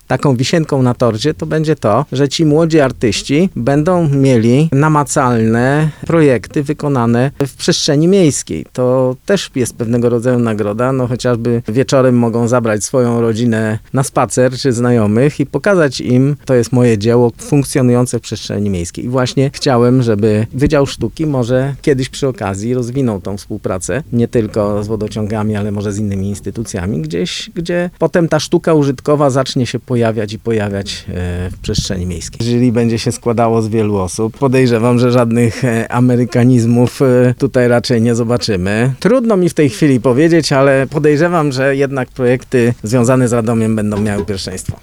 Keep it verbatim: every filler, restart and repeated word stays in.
taką wisienką na torcie to będzie to, że ci młodzi artyści będą mieli namacalne projekty wykonane w przestrzeni miejskiej. To też jest pewnego rodzaju nagroda, no chociażby wieczorem mogą zabrać swoją rodzinę na spacer czy znajomych i pokazać im, to jest moje dzieło funkcjonujące w przestrzeni miejskiej. I właśnie chciałem, żeby Wydział Sztuki może kiedyś przy okazji rozwinął tą współpracę, nie tylko z wodociągami, ale może z innymi instytucjami, gdzieś, gdzie potem ta sztuka użytkowa zacznie się pojawiać i pojawiać w przestrzeni miejskiej. Jury będzie się składało z wielu osób. Podejrzewam, że żadnych amerykanizmów tutaj raczej nie zobaczymy. Trudno mi w tej chwili powiedzieć, ale podejrzewam, że jednak projekty związane z Radomiem będą miały pierwszeństwo.